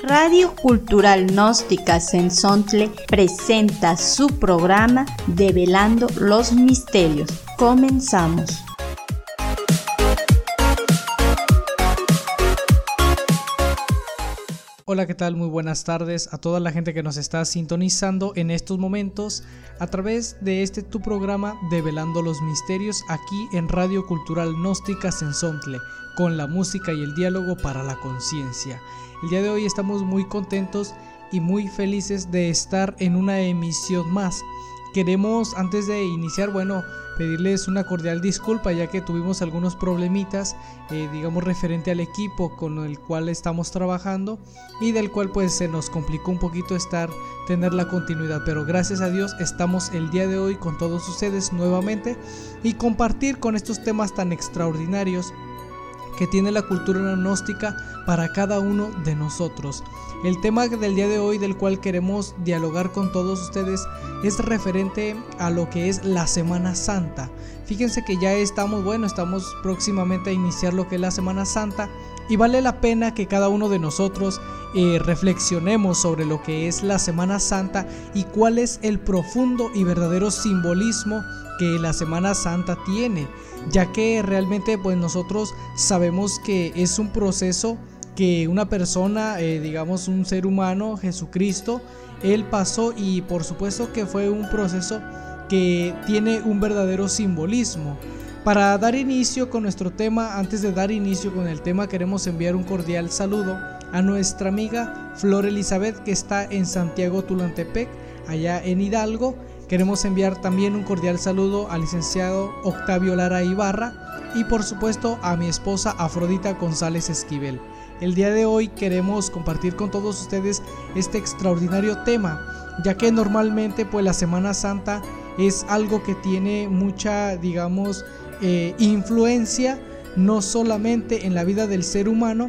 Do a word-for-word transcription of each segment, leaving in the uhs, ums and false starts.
Radio Cultural Gnóstica Cenzontle presenta su programa Develando los Misterios. Comenzamos. Hola, ¿qué tal? Muy buenas tardes a toda la gente que nos está sintonizando en estos momentos a través de este tu programa Develando los Misterios aquí en Radio Cultural Gnóstica Cenzontle, con la música y el diálogo para la conciencia. El día de hoy estamos muy contentos y muy felices de estar en una emisión más. Queremos, antes de iniciar, bueno, pedirles una cordial disculpa ya que tuvimos algunos problemitas, eh, digamos referente al equipo con el cual estamos trabajando y del cual pues se nos complicó un poquito estar, tener la continuidad, pero gracias a Dios estamos el día de hoy con todos ustedes nuevamente y compartir con estos temas tan extraordinarios que tiene la cultura gnóstica para cada uno de nosotros. El tema del día de hoy del cual queremos dialogar con todos ustedes es referente a lo que es la Semana Santa. Fíjense que ya estamos, bueno, estamos próximamente a iniciar lo que es la Semana Santa y vale la pena que cada uno de nosotros eh, reflexionemos sobre lo que es la Semana Santa y cuál es el profundo y verdadero simbolismo que la Semana Santa tiene, ya que realmente pues nosotros sabemos que es un proceso que una persona, eh, digamos un ser humano, Jesucristo, Él pasó y por supuesto que fue un proceso que tiene un verdadero simbolismo. Para dar inicio con nuestro tema, antes de dar inicio con el tema, queremos enviar un cordial saludo a nuestra amiga Flor Elizabeth que está en Santiago Tulantepec, allá en Hidalgo. Queremos enviar también un cordial saludo al licenciado Octavio Lara Ibarra y por supuesto a mi esposa Afrodita González Esquivel. El día de hoy queremos compartir con todos ustedes este extraordinario tema, ya que normalmente pues la Semana Santa es algo que tiene mucha, digamos, eh, influencia no solamente en la vida del ser humano,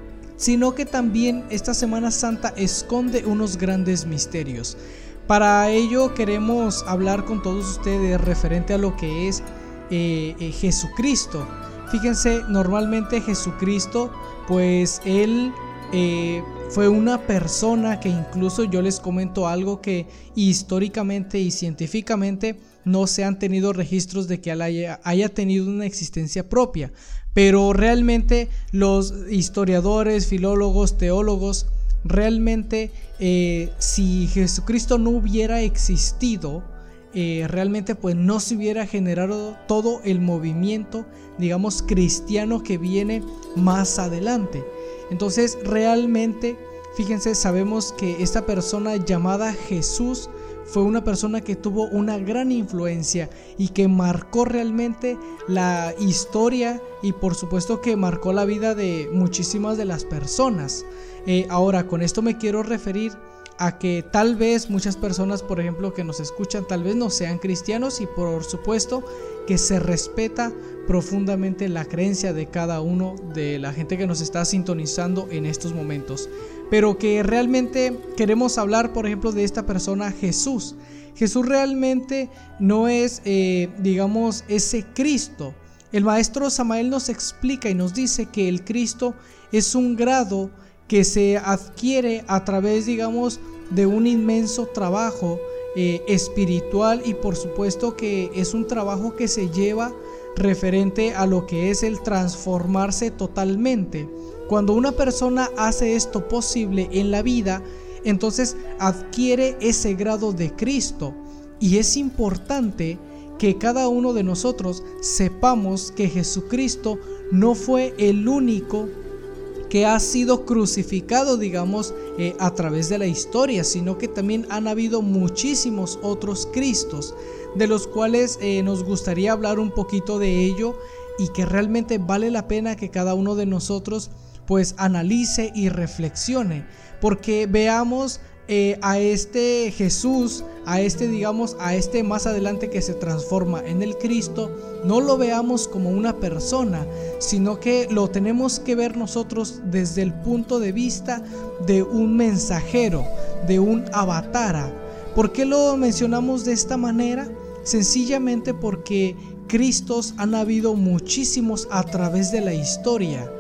sino que también esta Semana Santa esconde unos grandes misterios. Para ello queremos hablar con todos ustedes referente a lo que es eh, eh, Jesucristo. Fíjense, normalmente Jesucristo, pues él eh, fue una persona que incluso yo les comento algo que históricamente y científicamente no se han tenido registros de que él haya, haya tenido una existencia propia. Pero realmente los historiadores, filólogos, teólogos, realmente eh, si Jesucristo no hubiera existido, eh, realmente pues no se hubiera generado todo el movimiento, digamos, cristiano que viene más adelante. Entonces realmente, fíjense, sabemos que esta persona llamada Jesús fue una persona que tuvo una gran influencia y que marcó realmente la historia y por supuesto que marcó la vida de muchísimas de las personas. Eh, ahora, con esto me quiero referir a que tal vez muchas personas, por ejemplo, que nos escuchan, tal vez no sean cristianos y por supuesto que se respeta profundamente la creencia de cada uno de la gente que nos está sintonizando en estos momentos. Pero que realmente queremos hablar, por ejemplo, de esta persona Jesús. Jesús realmente no es, eh, digamos, ese Cristo. El maestro Samael nos explica y nos dice que el Cristo es un grado que se adquiere a través, digamos, de un inmenso trabajo eh, espiritual y por supuesto que es un trabajo que se lleva referente a lo que es el transformarse totalmente. Cuando una persona hace esto posible en la vida, entonces adquiere ese grado de Cristo y es importante que cada uno de nosotros sepamos que Jesucristo no fue el único que ha sido crucificado, digamos, eh, a través de la historia, sino que también han habido muchísimos otros Cristos, de los cuales eh, nos gustaría hablar un poquito de ello y que realmente vale la pena que cada uno de nosotros pues analice y reflexione, porque veamos eh, a este Jesús, a este digamos, a este más adelante que se transforma en el Cristo, no lo veamos como una persona, sino que lo tenemos que ver nosotros desde el punto de vista de un mensajero, de un avatara. ¿Por qué lo mencionamos de esta manera? Sencillamente porque Cristos han habido muchísimos a través de la historia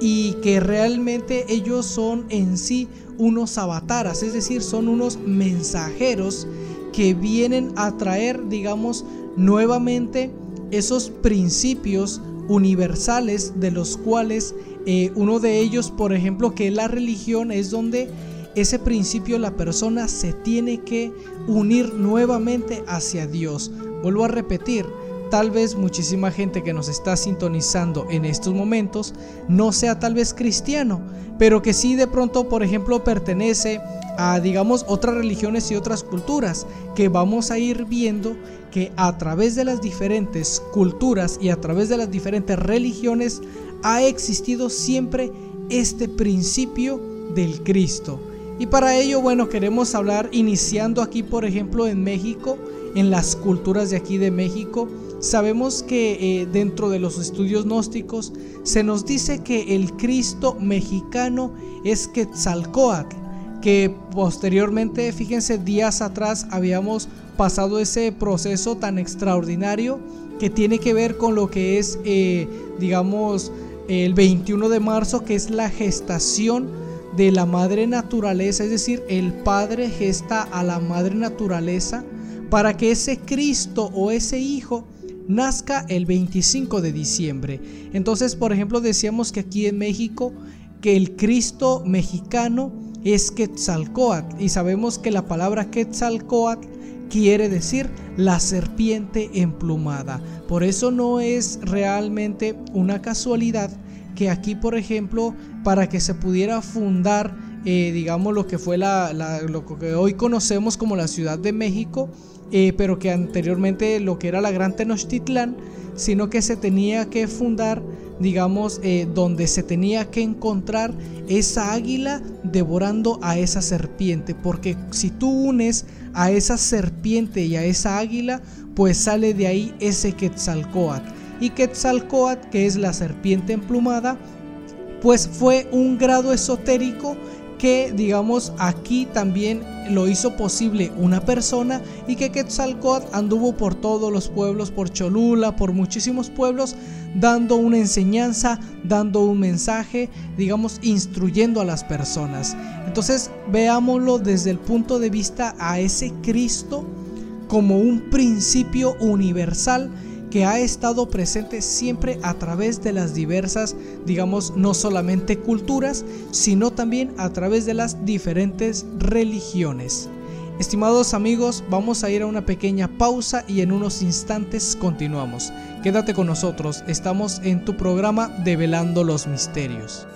y que realmente ellos son en sí unos avataras, es decir, son unos mensajeros que vienen a traer, digamos, nuevamente esos principios universales de los cuales eh, uno de ellos, por ejemplo, que es la religión, es donde ese principio la persona se tiene que unir nuevamente hacia Dios. Vuelvo a repetir, tal vez muchísima gente que nos está sintonizando en estos momentos no sea tal vez cristiano, pero que sí de pronto, por ejemplo, pertenece a, digamos, otras religiones y otras culturas, que vamos a ir viendo que a través de las diferentes culturas y a través de las diferentes religiones ha existido siempre este principio del Cristo. Y para ello, bueno, queremos hablar iniciando aquí, por ejemplo, en México, en las culturas de aquí de México. Sabemos que eh, dentro de los estudios gnósticos se nos dice que el Cristo mexicano es Quetzalcóatl, que posteriormente, fíjense, días atrás habíamos pasado ese proceso tan extraordinario que tiene que ver con lo que es, eh, digamos, el veintiuno de marzo, que es la gestación de la madre naturaleza, es decir, el padre gesta a la madre naturaleza para que ese Cristo o ese hijo nazca el veinticinco de diciembre. Entonces, por ejemplo, decíamos que aquí en México que el Cristo mexicano es Quetzalcóatl, y sabemos que la palabra Quetzalcóatl quiere decir la serpiente emplumada. Por eso no es realmente una casualidad que aquí, por ejemplo, para que se pudiera fundar eh, digamos lo que fue la, la, lo que hoy conocemos como la Ciudad de México, eh, pero que anteriormente lo que era la Gran Tenochtitlán, sino que se tenía que fundar, digamos, eh, donde se tenía que encontrar esa águila devorando a esa serpiente, porque si tú unes a esa serpiente y a esa águila, pues sale de ahí ese Quetzalcóatl. Y Quetzalcóatl, que es la serpiente emplumada, pues fue un grado esotérico que, digamos, aquí también lo hizo posible una persona, y que Quetzalcóatl anduvo por todos los pueblos, por Cholula, por muchísimos pueblos, dando una enseñanza, dando un mensaje, digamos, instruyendo a las personas. Entonces veámoslo desde el punto de vista a ese Cristo como un principio universal que ha estado presente siempre a través de las diversas, digamos, no solamente culturas, sino también a través de las diferentes religiones. Estimados amigos, vamos a ir a una pequeña pausa y en unos instantes continuamos. Quédate con nosotros, estamos en tu programa Develando los Misterios.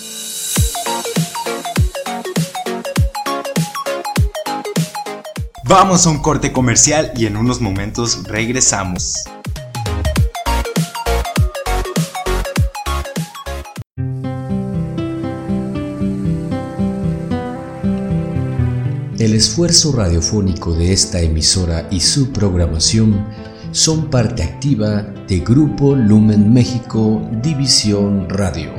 Vamos a un corte comercial y en unos momentos regresamos. El esfuerzo radiofónico de esta emisora y su programación son parte activa de Grupo Lumen México, División Radio.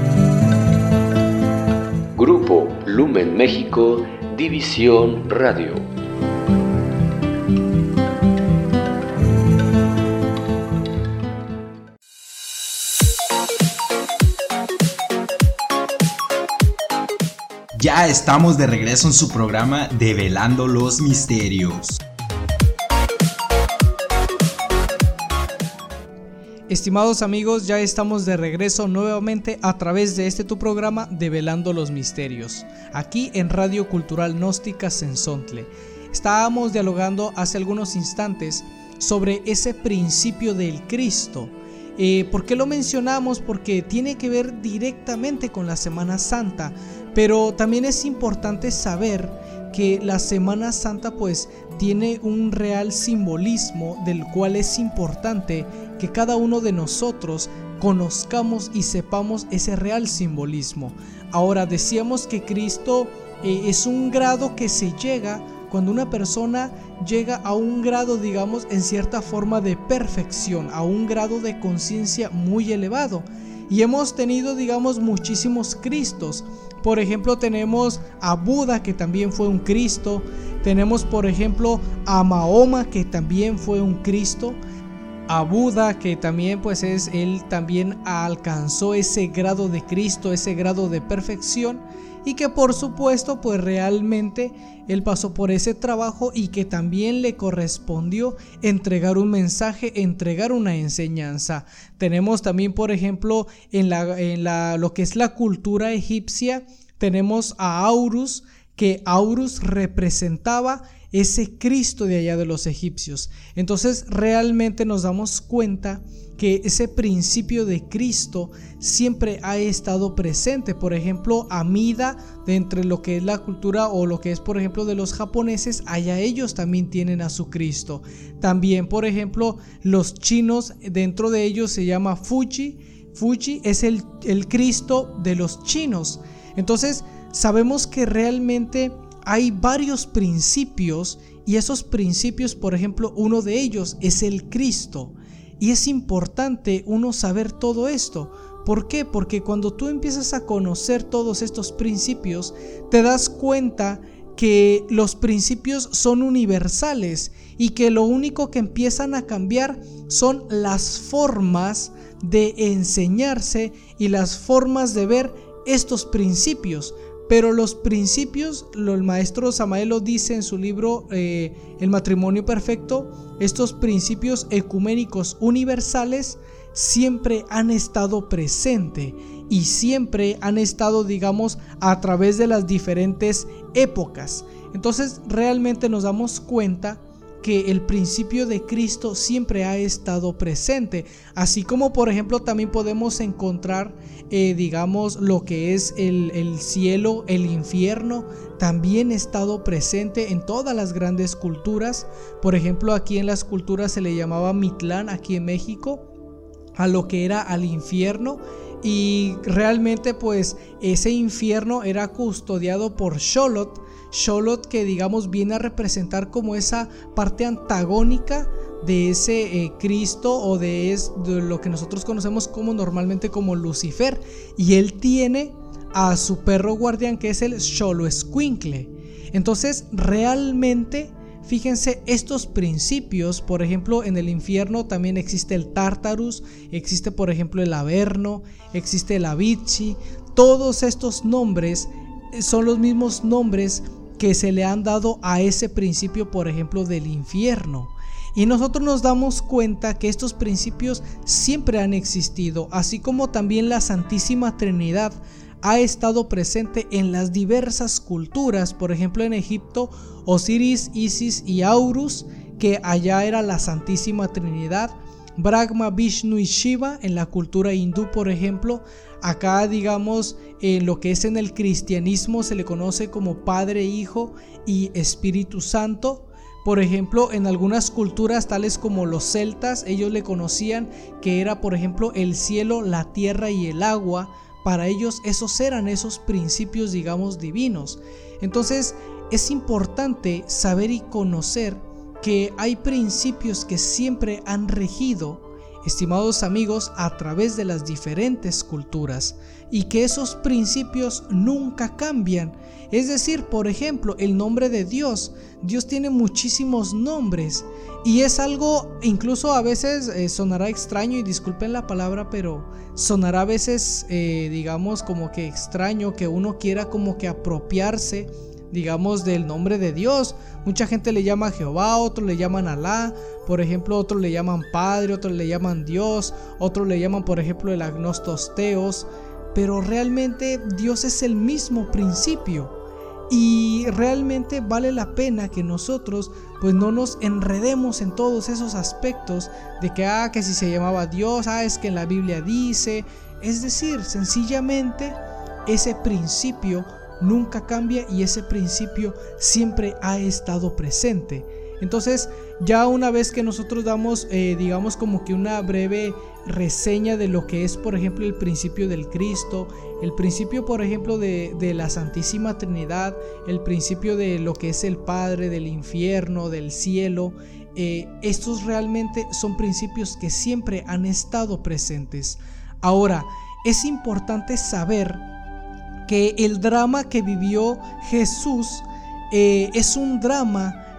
Grupo Lumen México, División Radio. Ya estamos de regreso en su programa Develando los Misterios. Estimados amigos, ya estamos de regreso nuevamente a través de este tu programa Develando los Misterios, aquí en Radio Cultural Gnóstica Sensontle. Estábamos dialogando hace algunos instantes sobre ese principio del Cristo. Eh, ¿Por qué lo mencionamos? Porque tiene que ver directamente con la Semana Santa, pero también es importante saber que la Semana Santa pues tiene un real simbolismo del cual es importante que cada uno de nosotros conozcamos y sepamos ese real simbolismo. Ahora, decíamos que Cristo eh, es un grado que se llega cuando una persona llega a un grado, digamos, en cierta forma de perfección, a un grado de conciencia muy elevado. Y hemos tenido, digamos, muchísimos Cristos. Por ejemplo, tenemos a Buda, que también fue un Cristo. Tenemos, por ejemplo, a Mahoma, que también fue un Cristo. a Buda, que también pues es él también alcanzó ese grado de Cristo, ese grado de perfección, y que por supuesto pues realmente él pasó por ese trabajo y que también le correspondió entregar un mensaje, entregar una enseñanza. Tenemos también, por ejemplo, en la en la lo que es la cultura egipcia, tenemos a Horus, que Horus representaba ese Cristo de allá de los egipcios. Entonces realmente nos damos cuenta que ese principio de Cristo siempre ha estado presente. Por ejemplo, Amida, de entre lo que es la cultura o lo que es, por ejemplo, de los japoneses, allá ellos también tienen a su Cristo. También, por ejemplo, los chinos, dentro de ellos se llama Fuji. Fuji es el, el Cristo de los chinos. Entonces sabemos que realmente hay varios principios, y esos principios, por ejemplo, uno de ellos es el Cristo. Y es importante uno saber todo esto. ¿Por qué? Porque cuando tú empiezas a conocer todos estos principios, te das cuenta que los principios son universales y que lo único que empiezan a cambiar son las formas de enseñarse y las formas de ver estos principios. Pero los principios, el maestro Samael lo dice en su libro eh, El matrimonio perfecto, estos principios ecuménicos universales siempre han estado presentes y siempre han estado, digamos, a través de las diferentes épocas. Entonces realmente nos damos cuenta que el principio de Cristo siempre ha estado presente, así como por ejemplo también podemos encontrar eh, digamos lo que es el, el cielo, el infierno, también ha estado presente en todas las grandes culturas. Por ejemplo, aquí en las culturas se le llamaba Mitlán, aquí en México, a lo que era al infierno, y realmente pues ese infierno era custodiado por Xolotl. Xolotl, que digamos viene a representar como esa parte antagónica de ese eh, Cristo, o de, es, de lo que nosotros conocemos como normalmente como Lucifer, y él tiene a su perro guardián, que es el Xoloescuincle. Entonces realmente fíjense estos principios. Por ejemplo, en el infierno también existe el Tartarus, existe por ejemplo el Averno, existe el Avicii. Todos estos nombres son los mismos nombres que se le han dado a ese principio, por ejemplo, del infierno. Y nosotros nos damos cuenta que estos principios siempre han existido, así como también la Santísima Trinidad ha estado presente en las diversas culturas. Por ejemplo, en Egipto, Osiris, Isis y Horus, que allá era la Santísima Trinidad. Brahma, Vishnu y Shiva en la cultura hindú, por ejemplo. Acá, digamos, en lo que es en el cristianismo se le conoce como Padre, Hijo y Espíritu Santo. Por ejemplo, en algunas culturas tales como los celtas, ellos le conocían que era, por ejemplo, el cielo, la tierra y el agua. Para ellos esos eran esos principios, digamos, divinos. Entonces es importante saber y conocer que hay principios que siempre han regido, estimados amigos, a través de las diferentes culturas, y que esos principios nunca cambian. Es decir, por ejemplo, el nombre de Dios. Dios tiene muchísimos nombres, y es algo, incluso a veces eh, sonará extraño, y disculpen la palabra, pero sonará a veces eh, digamos como que extraño que uno quiera como que apropiarse, digamos, del nombre de Dios. Mucha gente le llama Jehová, otros le llaman Alá, por ejemplo, otros le llaman Padre, otros le llaman Dios, otros le llaman, por ejemplo, el agnostos teos. Pero realmente Dios es el mismo principio, y realmente vale la pena que nosotros pues no nos enredemos en todos esos aspectos de que ah que si se llamaba Dios, ah es que en la Biblia dice. Es decir, sencillamente ese principio nunca cambia, y ese principio siempre ha estado presente. Entonces, ya una vez que nosotros damos eh, digamos como que una breve reseña de lo que es, por ejemplo, el principio del Cristo, el principio, por ejemplo, de, de la Santísima Trinidad, el principio de lo que es el Padre, del infierno, del cielo, eh, estos realmente son principios que siempre han estado presentes. Ahora, es importante saber que el drama que vivió Jesús eh, es un drama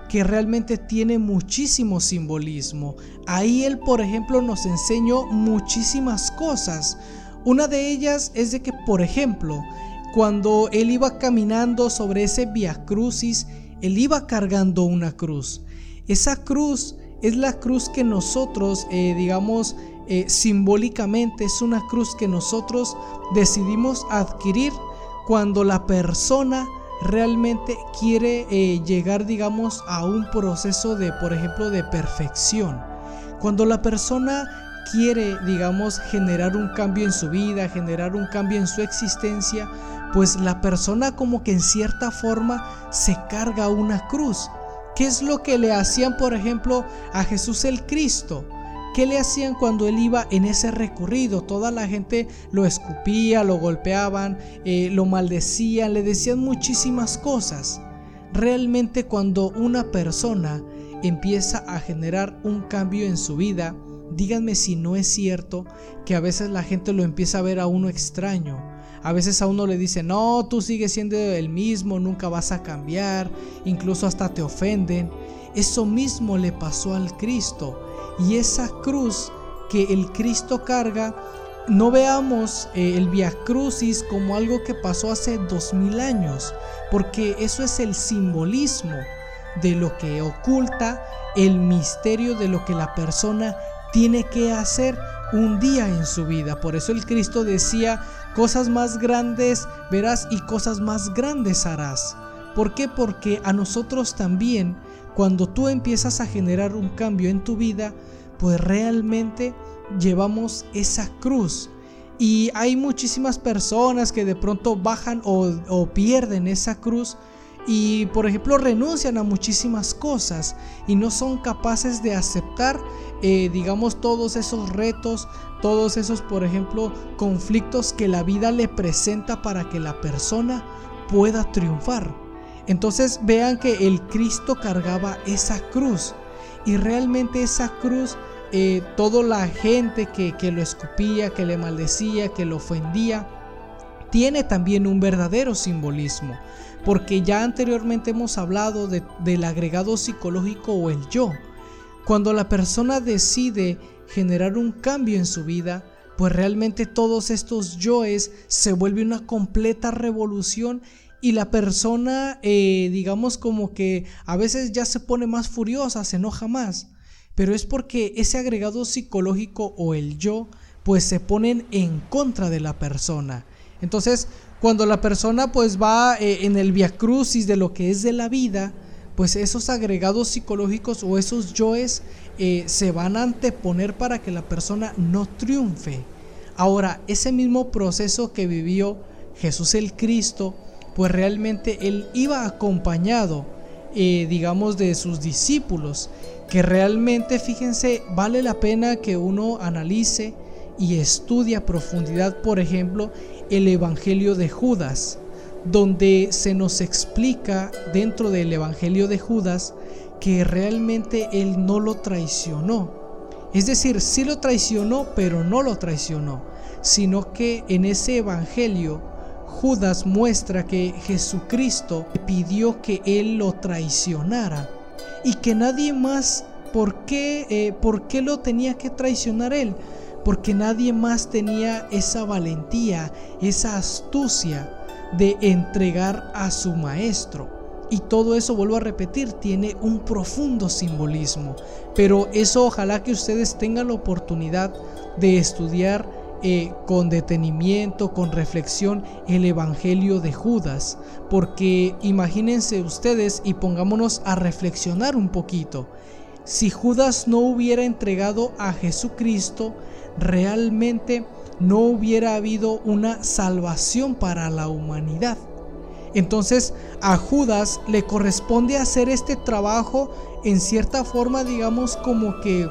que realmente tiene muchísimo simbolismo. Ahí él, por ejemplo, nos enseñó muchísimas cosas. Una de ellas es de que, por ejemplo, cuando él iba caminando sobre ese Vía Crucis, él iba cargando una cruz. Esa cruz es la cruz que nosotros, eh, digamos, eh, simbólicamente es una cruz que nosotros decidimos adquirir cuando la persona realmente quiere eh, llegar, digamos, a un proceso de, por ejemplo, de perfección. Cuando la persona quiere, digamos, generar un cambio en su vida, generar un cambio en su existencia, pues la persona como que en cierta forma se carga una cruz. ¿Qué es lo que le hacían, por ejemplo, a Jesús el Cristo? ¿Qué le hacían cuando él iba en ese recorrido? Toda la gente lo escupía, lo golpeaban, eh, lo maldecían, le decían muchísimas cosas. Realmente cuando una persona empieza a generar un cambio en su vida, díganme si no es cierto que a veces la gente lo empieza a ver a uno extraño. A veces a uno le dice, no, tú sigues siendo el mismo, nunca vas a cambiar, incluso hasta te ofenden. Eso mismo le pasó al Cristo. Y esa cruz que el Cristo carga, no veamos eh, el Vía Crucis como algo que pasó hace dos mil años, porque eso es el simbolismo de lo que oculta el misterio de lo que la persona tiene que hacer un día en su vida. Por eso el Cristo decía, cosas más grandes verás y cosas más grandes harás. ¿Por qué? Porque a nosotros también, cuando tú empiezas a generar un cambio en tu vida, pues realmente llevamos esa cruz. Y hay muchísimas personas que de pronto bajan o, o pierden esa cruz y, por ejemplo, renuncian a muchísimas cosas y no son capaces de aceptar, eh, digamos, todos esos retos, todos esos, por ejemplo, conflictos que la vida le presenta para que la persona pueda triunfar. Entonces vean que el Cristo cargaba esa cruz y realmente esa cruz, eh, toda la gente que, que lo escupía, que le maldecía, que lo ofendía, tiene también un verdadero simbolismo, porque ya anteriormente hemos hablado de, del agregado psicológico o el yo. Cuando la persona decide generar un cambio en su vida, pues realmente todos estos yoes se vuelve una completa revolución y la persona, eh, digamos como que a veces ya se pone más furiosa, se enoja más, pero es porque ese agregado psicológico o el yo, pues se ponen en contra de la persona. Entonces, cuando la persona pues va eh, en el Vía Crucis de lo que es de la vida, pues esos agregados psicológicos o esos yoes eh, se van a anteponer para que la persona no triunfe. Ahora, ese mismo proceso que vivió Jesús el Cristo, pues realmente él iba acompañado, eh, digamos, de sus discípulos, que realmente, fíjense, vale la pena que uno analice y estudie a profundidad, por ejemplo, el Evangelio de Judas, donde se nos explica dentro del Evangelio de Judas que realmente él no lo traicionó. Es decir, sí lo traicionó, pero no lo traicionó, sino que en ese Evangelio Judas muestra que Jesucristo pidió que él lo traicionara y que nadie más, ¿por qué, eh, ¿por qué lo tenía que traicionar él? Porque nadie más tenía esa valentía, esa astucia de entregar a su maestro. Y todo eso, vuelvo a repetir, tiene un profundo simbolismo. Pero eso ojalá que ustedes tengan la oportunidad de estudiar eh, con detenimiento, con reflexión, el Evangelio de Judas. Porque imagínense ustedes y pongámonos a reflexionar un poquito. Si Judas no hubiera entregado a Jesucristo, realmente no hubiera habido una salvación para la humanidad. Entonces a Judas le corresponde hacer este trabajo en cierta forma, digamos, como que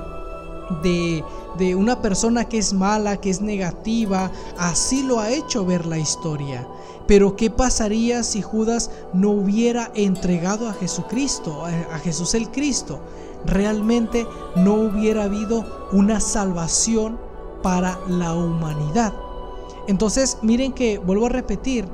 de, de una persona que es mala, que es negativa. Así lo ha hecho ver la historia. Pero ¿qué pasaría si Judas no hubiera entregado a Jesucristo, a Jesús el Cristo? Realmente no hubiera habido una salvación para la humanidad. Entonces miren que, vuelvo a repetir,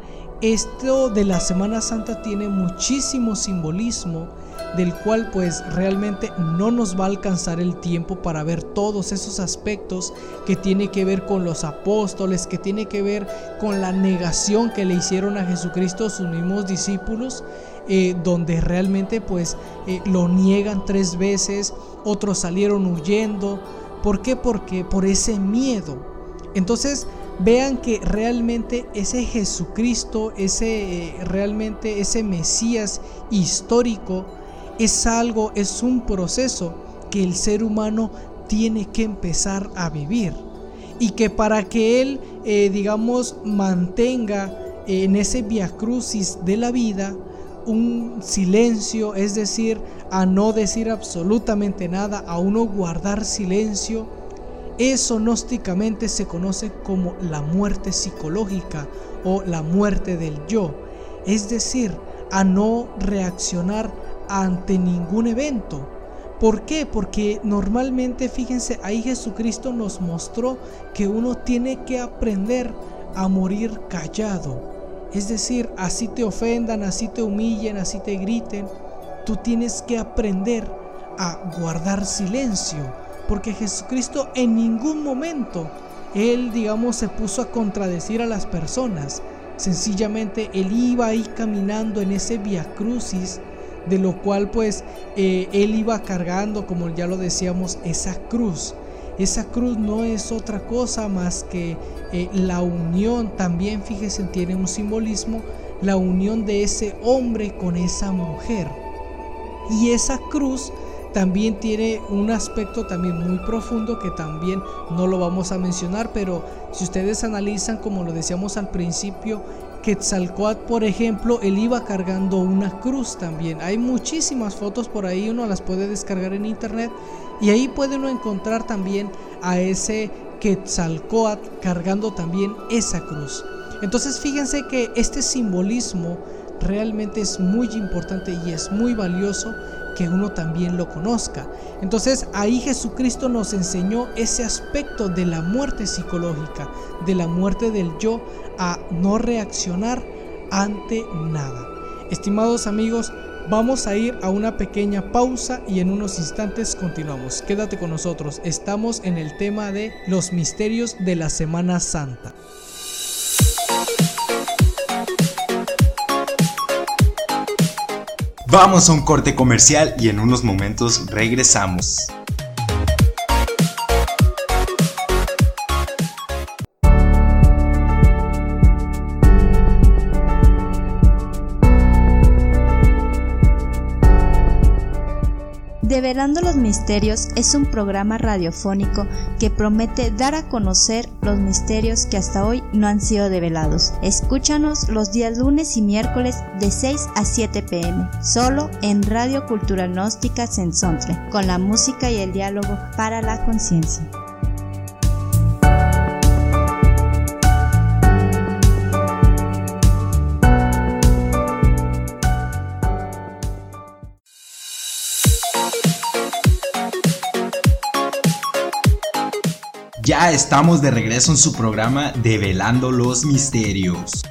esto de la Semana Santa tiene muchísimo simbolismo, del cual pues realmente no nos va a alcanzar el tiempo para ver todos esos aspectos que tiene que ver con los apóstoles, que tiene que ver con la negación que le hicieron a Jesucristo sus mismos discípulos, eh, donde realmente pues eh, lo niegan tres veces, otros salieron huyendo. ¿Por qué? Porque por ese miedo. Entonces vean que realmente ese Jesucristo, ese eh, realmente ese Mesías histórico, es algo, es un proceso que el ser humano tiene que empezar a vivir, y que para que él eh, digamos mantenga eh, en ese viacrucis de la vida un silencio, es decir, a no decir absolutamente nada, a uno guardar silencio, eso gnósticamente se conoce como la muerte psicológica o la muerte del yo, es decir, a no reaccionar ante ningún evento. ¿Por qué? Porque normalmente, fíjense, ahí Jesucristo nos mostró que uno tiene que aprender a morir callado. Es decir, así te ofendan, así te humillen, así te griten, tú tienes que aprender a guardar silencio, porque Jesucristo en ningún momento, él digamos se puso a contradecir a las personas. Sencillamente él iba ahí caminando en ese viacrucis, de lo cual pues eh, él iba cargando, como ya lo decíamos, esa cruz. Esa cruz no es otra cosa más que eh, la unión, también fíjense, tiene un simbolismo, la unión de ese hombre con esa mujer. Y esa cruz también tiene un aspecto también muy profundo que también no lo vamos a mencionar, pero si ustedes analizan, como lo decíamos al principio, Quetzalcóatl, por ejemplo, él iba cargando una cruz también. Hay muchísimas fotos por ahí, uno las puede descargar en internet, y ahí puede uno encontrar también a ese Quetzalcóatl cargando también esa cruz. Entonces fíjense que este simbolismo realmente es muy importante y es muy valioso que uno también lo conozca. Entonces ahí Jesucristo nos enseñó ese aspecto de la muerte psicológica, de la muerte del yo, a no reaccionar ante nada. Estimados amigos, vamos a ir a una pequeña pausa y en unos instantes continuamos. Quédate con nosotros, estamos en el tema de los misterios de la Semana Santa. Vamos a un corte comercial y en unos momentos regresamos. Develando los Misterios es un programa radiofónico que promete dar a conocer los misterios que hasta hoy no han sido develados. Escúchanos los días lunes y miércoles de seis a siete pm, solo en Radio Cultural Gnóstica Sensontle, con la música y el diálogo para la conciencia. Ya estamos de regreso en su programa Develando los Misterios.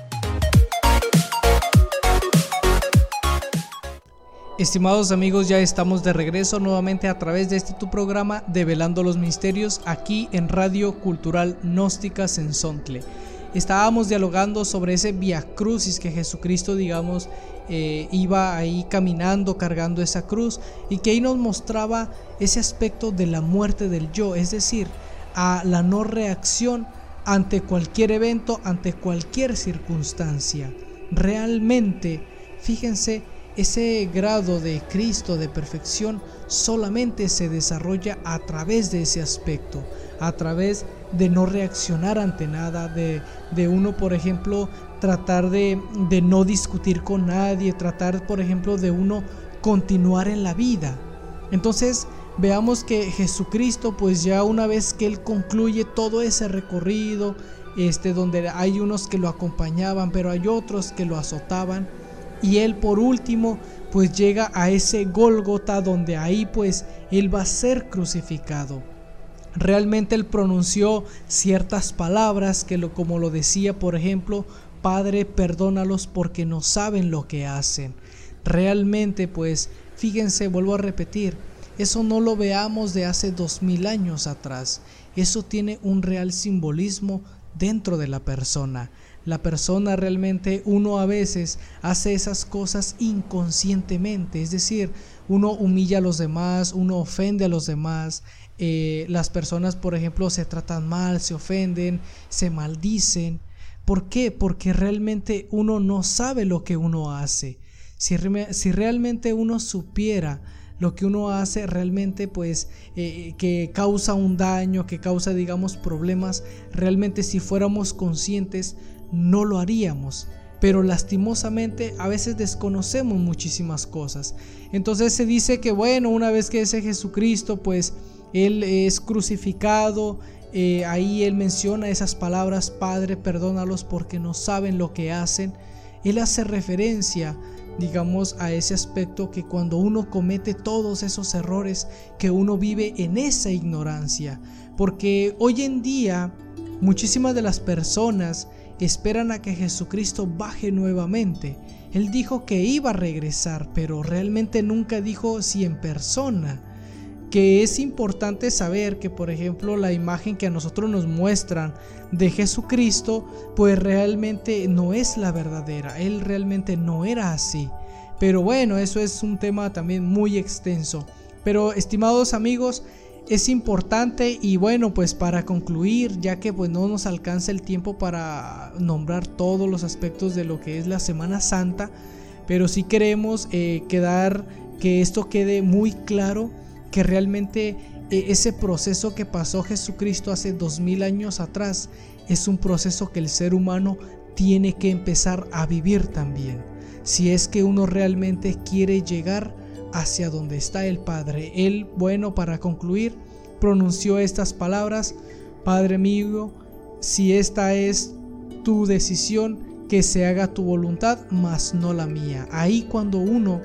Estimados amigos, ya estamos de regreso nuevamente a través de este tu programa Develando los Misterios, aquí en Radio Cultural Gnóstica Sensontle. Estábamos dialogando sobre ese viacrucis que Jesucristo, digamos, eh, iba ahí caminando, cargando esa cruz, y que ahí nos mostraba ese aspecto de la muerte del yo, es decir, a la no reacción ante cualquier evento, ante cualquier circunstancia. Realmente, fíjense, ese grado de Cristo de perfección solamente se desarrolla a través de ese aspecto, a través de no reaccionar ante nada, de, de uno, por ejemplo, tratar de, de no discutir con nadie, tratar, por ejemplo, de uno continuar en la vida. Entonces, veamos que Jesucristo, pues ya una vez que él concluye todo ese recorrido, este, donde hay unos que lo acompañaban, pero hay otros que lo azotaban, y él por último pues llega a ese Gólgota, donde ahí pues él va a ser crucificado. Realmente él pronunció ciertas palabras que lo, como lo decía, por ejemplo, Padre, perdónalos porque no saben lo que hacen. Realmente, pues, fíjense, vuelvo a repetir, eso no lo veamos de hace dos mil años atrás. Eso tiene un real simbolismo dentro de la persona. La persona realmente, uno a veces hace esas cosas inconscientemente, es decir, uno humilla a los demás, uno ofende a los demás, eh, las personas, por ejemplo, se tratan mal, se ofenden, se maldicen. ¿Por qué? Porque realmente uno no sabe lo que uno hace. Si, re- si realmente uno supiera lo que uno hace realmente, pues eh, que causa un daño, que causa, digamos, problemas, realmente si fuéramos conscientes no lo haríamos, pero lastimosamente a veces desconocemos muchísimas cosas. Entonces se dice que bueno, una vez que ese Jesucristo, pues Él es crucificado, eh, ahí Él menciona esas palabras: Padre, perdónalos porque no saben lo que hacen. Él hace referencia, digamos, a ese aspecto que cuando uno comete todos esos errores, que uno vive en esa ignorancia, porque hoy en día muchísimas de las personas esperan a que Jesucristo baje nuevamente. Él dijo que iba a regresar, pero realmente nunca dijo si en persona. Que es importante saber que, por ejemplo, la imagen que a nosotros nos muestran de Jesucristo, pues realmente no es la verdadera. Él realmente no era así. Pero bueno, eso es un tema también muy extenso. Pero, estimados amigos, es importante, y bueno, pues para concluir, ya que pues no nos alcanza el tiempo para nombrar todos los aspectos de lo que es la Semana Santa, pero sí queremos eh, quedar, que esto quede muy claro, que realmente eh, ese proceso que pasó Jesucristo hace dos mil años atrás es un proceso que el ser humano tiene que empezar a vivir también, si es que uno realmente quiere llegar hacia donde está el Padre. Él, bueno, para concluir, pronunció estas palabras: Padre mío, si esta es tu decisión, que se haga tu voluntad, mas no la mía. Ahí, cuando uno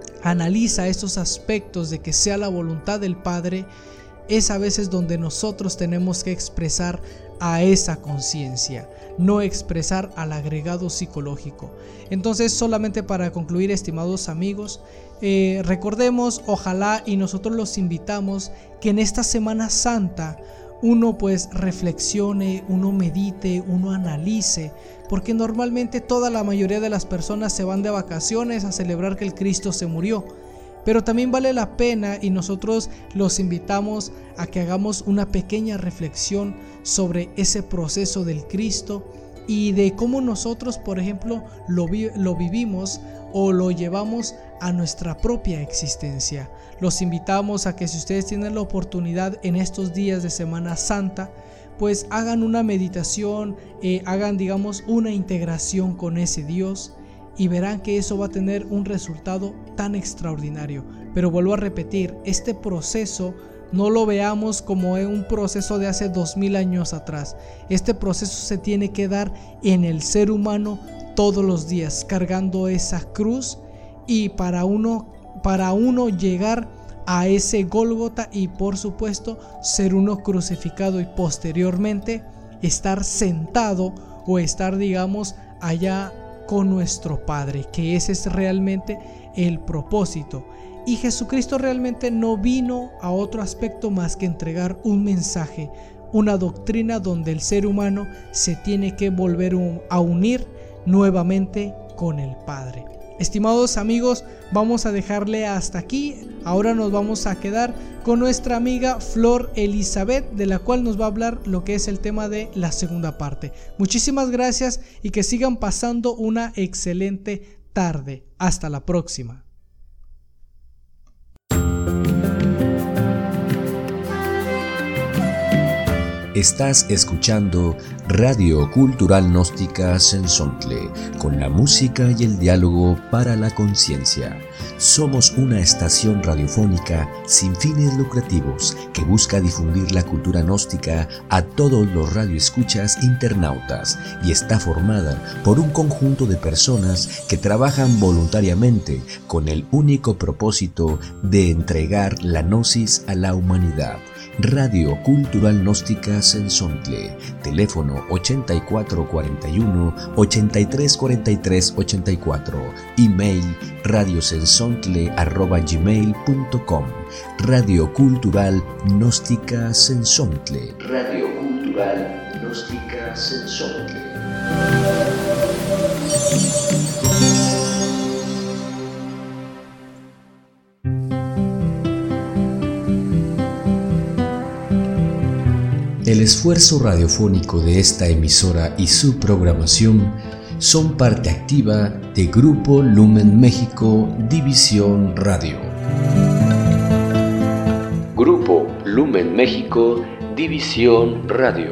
analiza estos aspectos de que sea la voluntad del Padre, es a veces donde nosotros tenemos que expresar a esa conciencia, no expresar al agregado psicológico. Entonces, solamente para concluir, estimados amigos, eh, recordemos, ojalá, y nosotros los invitamos, que en esta Semana Santa uno pues reflexione, uno medite, uno analice, porque normalmente toda la mayoría de las personas se van de vacaciones a celebrar que el Cristo se murió. Pero también vale la pena, y nosotros los invitamos a que hagamos una pequeña reflexión sobre ese proceso del Cristo y de cómo nosotros, por ejemplo, lo, vi- lo vivimos o lo llevamos a nuestra propia existencia. Los invitamos a que, si ustedes tienen la oportunidad en estos días de Semana Santa, pues hagan una meditación, eh, hagan, digamos, una integración con ese Dios, y verán que eso va a tener un resultado tan extraordinario. Pero vuelvo a repetir, este proceso no lo veamos como un proceso de hace dos mil años atrás. Este proceso se tiene que dar en el ser humano todos los días, cargando esa cruz, y para uno, para uno llegar a ese Gólgota y, por supuesto, ser uno crucificado y posteriormente estar sentado o estar, digamos, allá con nuestro Padre, que ese es realmente el propósito. Y Jesucristo realmente no vino a otro aspecto más que entregar un mensaje, una doctrina donde el ser humano se tiene que volver a unir nuevamente con el Padre. Estimados amigos, vamos a dejarle hasta aquí. Ahora nos vamos a quedar con nuestra amiga Flor Elizabeth, de la cual nos va a hablar lo que es el tema de la segunda parte. Muchísimas gracias y que sigan pasando una excelente tarde. Hasta la próxima. Estás escuchando Radio Cultural Gnóstica Sensontle, con la música y el diálogo para la conciencia. Somos una estación radiofónica sin fines lucrativos que busca difundir la cultura gnóstica a todos los radioescuchas internautas, y está formada por un conjunto de personas que trabajan voluntariamente con el único propósito de entregar la gnosis a la humanidad. Radio Cultural Gnóstica Sensontle, teléfono ochenta y cuatro cuarenta y uno, ochenta y tres cuarenta y tres ochenta y cuatro, email radiosensontle arroba gmail punto com. Radio Cultural Gnóstica Sensontle. Radio Cultural Gnóstica Sensontle. El esfuerzo radiofónico de esta emisora y su programación son parte activa de Grupo Lumen México, División Radio. Grupo Lumen México, División Radio.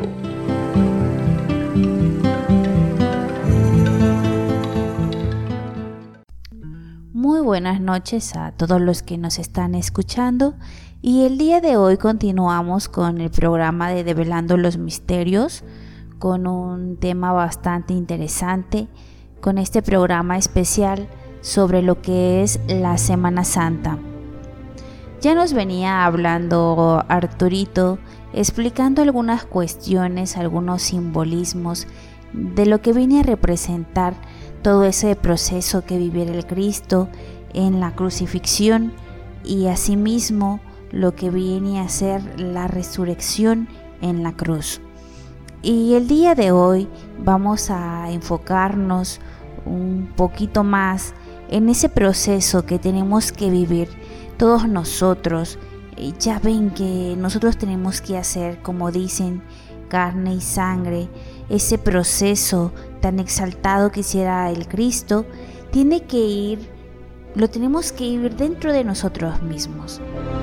Muy buenas noches a todos los que nos están escuchando, y el día de hoy continuamos con el programa de Develando los Misterios, con un tema bastante interesante, con este programa especial sobre lo que es la Semana Santa. Ya nos venía hablando Arturito, explicando algunas cuestiones, algunos simbolismos de lo que viene a representar todo ese proceso que viviera el Cristo en la crucifixión, y asimismo lo que viene a ser la resurrección en la cruz. Y el día de hoy vamos a enfocarnos un poquito más en ese proceso que tenemos que vivir todos nosotros. Ya ven que nosotros tenemos que hacer, como dicen, carne y sangre. Ese proceso tan exaltado que hiciera el Cristo tiene que ir, lo tenemos que vivir dentro de nosotros mismos.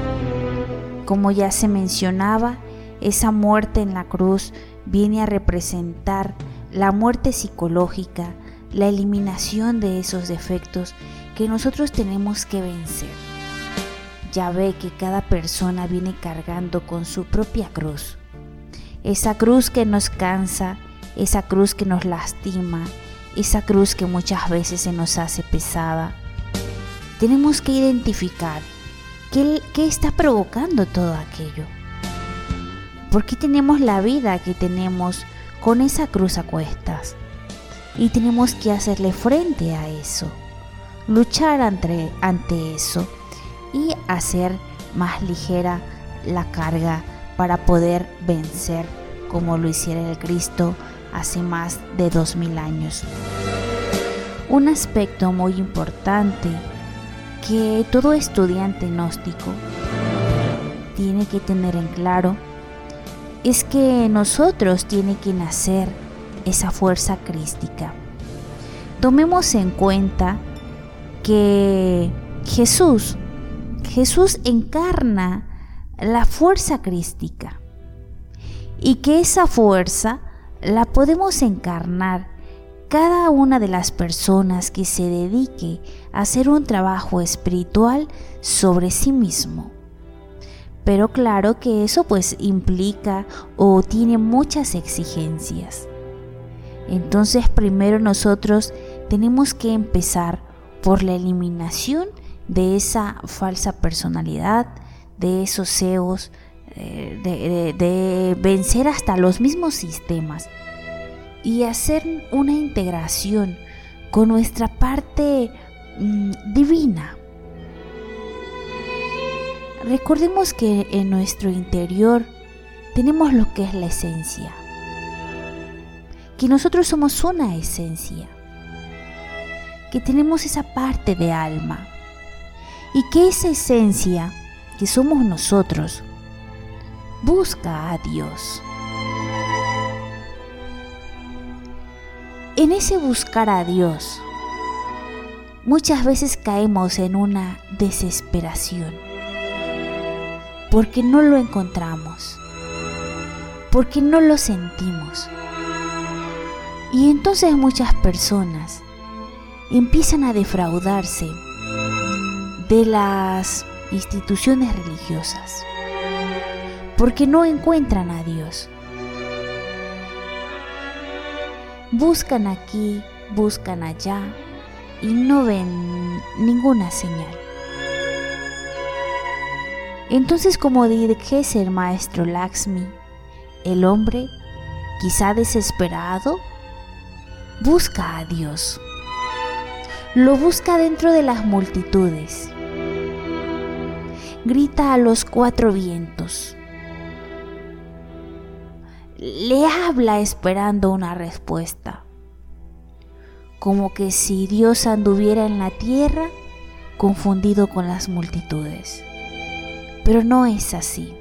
Como ya se mencionaba, esa muerte en la cruz viene a representar la muerte psicológica, la eliminación de esos defectos que nosotros tenemos que vencer. Ya ve que cada persona viene cargando con su propia cruz. Esa cruz que nos cansa, esa cruz que nos lastima, esa cruz que muchas veces se nos hace pesada. Tenemos que identificar qué, qué está provocando todo aquello. ¿Por qué tenemos la vida que tenemos con esa cruz a cuestas? Y tenemos que hacerle frente a eso, luchar ante, ante eso y hacer más ligera la carga para poder vencer como lo hiciera el Cristo hace más de dos mil años. Un aspecto muy importante que todo estudiante gnóstico tiene que tener en claro es que en nosotros tiene que nacer esa fuerza crística. Tomemos en cuenta que Jesús, Jesús encarna la fuerza crística, y que esa fuerza la podemos encarnar cada una de las personas que se dedique a hacer un trabajo espiritual sobre sí mismo. Pero claro que eso pues implica o tiene muchas exigencias. Entonces primero nosotros tenemos que empezar por la eliminación de esa falsa personalidad, de esos egos, de, de, de vencer hasta los mismos sistemas y hacer una integración con nuestra parte mmm, divina. Recordemos que en nuestro interior tenemos lo que es la esencia, que nosotros somos una esencia, que tenemos esa parte de alma, y que esa esencia que somos nosotros busca a Dios. En ese buscar a Dios, muchas veces caemos en una desesperación, porque no lo encontramos, porque no lo sentimos. Y entonces muchas personas empiezan a defraudarse de las instituciones religiosas, porque no encuentran a Dios. Buscan aquí, buscan allá y no ven ninguna señal. Entonces, como dijese el maestro Lakshmi, el hombre, quizá desesperado, busca a Dios. Lo busca dentro de las multitudes. Grita a los cuatro vientos. Le habla esperando una respuesta. Como que si Dios anduviera en la tierra, confundido con las multitudes. Pero no es así.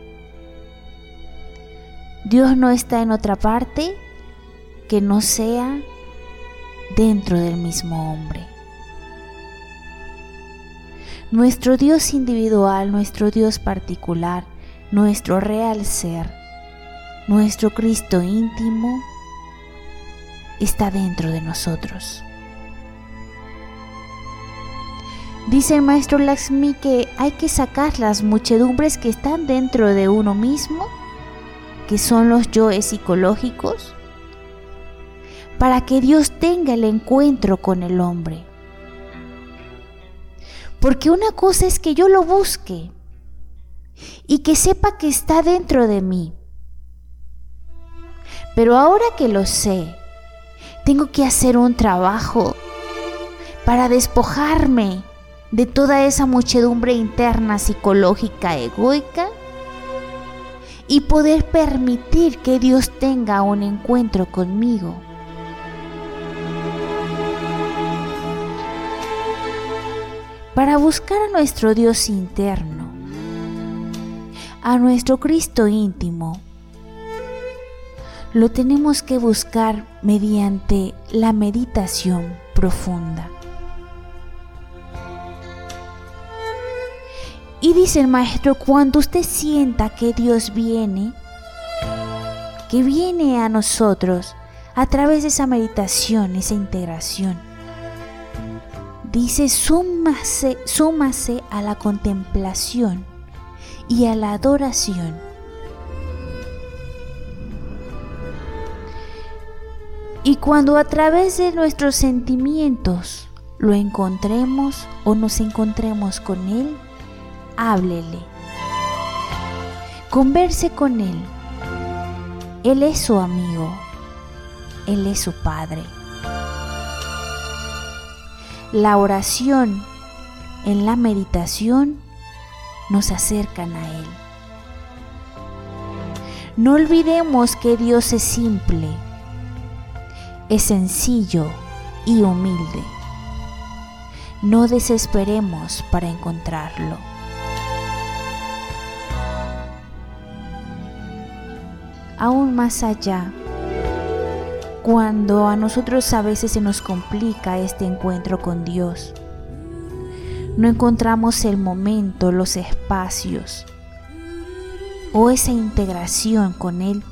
Dios no está en otra parte que no sea dentro del mismo hombre. Nuestro Dios individual, nuestro Dios particular, nuestro real ser, nuestro Cristo íntimo, está dentro de nosotros. Dice el maestro Lakshmi que hay que sacar las muchedumbres que están dentro de uno mismo, que son los yoes psicológicos, para que Dios tenga el encuentro con el hombre. Porque una cosa es que yo lo busque y que sepa que está dentro de mí. Pero ahora que lo sé, tengo que hacer un trabajo para despojarme de toda esa muchedumbre interna psicológica egoica y poder permitir que Dios tenga un encuentro conmigo. Para buscar a nuestro Dios interno, a nuestro Cristo íntimo, lo tenemos que buscar mediante la meditación profunda. Y dice el maestro, cuando usted sienta que Dios viene, que viene a nosotros a través de esa meditación, esa integración, dice, súmase, súmase a la contemplación y a la adoración. Y cuando a través de nuestros sentimientos lo encontremos o nos encontremos con Él, háblele, converse con Él. Él es su amigo, Él es su Padre. La oración en la meditación nos acercan a Él. No olvidemos que Dios es simple, es sencillo y humilde. No desesperemos para encontrarlo. Aún más allá, cuando a nosotros a veces se nos complica este encuentro con Dios, no encontramos el momento, los espacios o esa integración con Él,